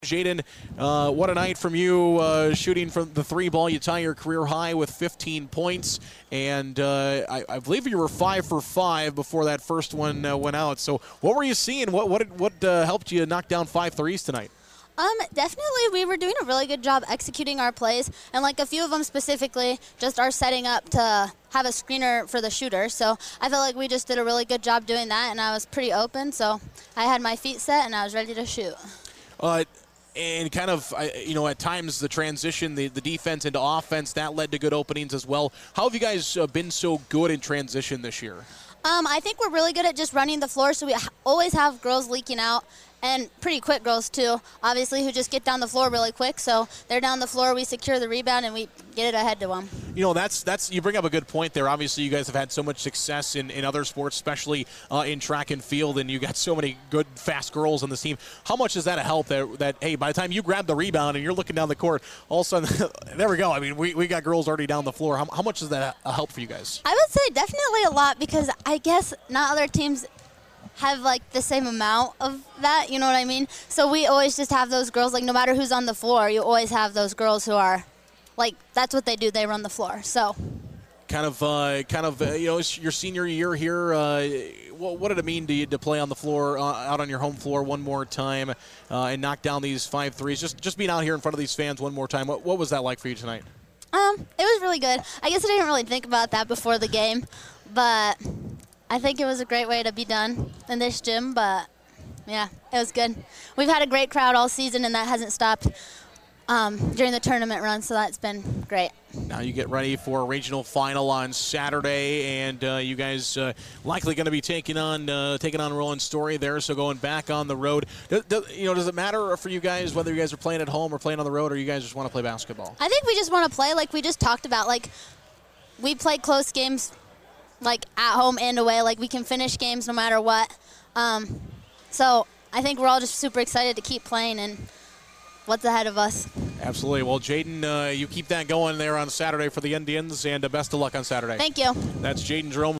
Jaden, what a night from you, shooting from the three ball. You tie your career high with 15 points, and I believe you were 5 for 5 before that first one went out. So what were you seeing? What helped you knock down 5 threes tonight? Definitely we were doing a really good job executing our plays, and like a few of them specifically just are setting up to have a screener for the shooter. So I felt like we just did a really good job doing that, and I was pretty open, so I had my feet set and I was ready to shoot. And kind of, at times the transition, the defense into offense, that led to good openings as well. How have you guys been so good in transition this year? I think we're really good at just running the floor, so we always have girls leaking out, and pretty quick girls too, obviously, who just get down the floor really quick. So they're down the floor, we secure the rebound, and we get it ahead to them. That's you bring up a good point there. Obviously, you guys have had so much success in other sports, especially in track and field, and you got so many good, fast girls on this team. How much is that a help that hey, by the time you grab the rebound and you're looking down the court, all of a sudden, there we go. I mean, we got girls already down the floor. How much is that a help for you guys? I would say definitely a lot, because I guess not other teams have like the same amount of that, you know what I mean? So we always just have those girls, like no matter who's on the floor, you always have those girls who are like, that's what they do, they run the floor. So kind of it's your senior year here. What did it mean to you to play on the floor, out on your home floor one more time, and knock down these 5 threes? Just being out here in front of these fans one more time. What was that like for you tonight? It was really good. I guess I didn't really think about that before the game, but I think it was a great way to be done in this gym, but yeah, it was good. We've had a great crowd all season, and that hasn't stopped during the tournament run, so that's been great. Now you get ready for a regional final on Saturday, and you guys likely going to be taking on Roland Story there, so going back on the road. Does it matter for you guys whether you guys are playing at home or playing on the road, or you guys just want to play basketball? I think we just want to play like we just talked about. Like, we play close games like at home and away. Like, we can finish games no matter what. So I think we're all just super excited to keep playing and what's ahead of us. Absolutely. Well, Jaden, you keep that going there on Saturday for the Indians, and best of luck on Saturday. Thank you. That's Jaden Jerome.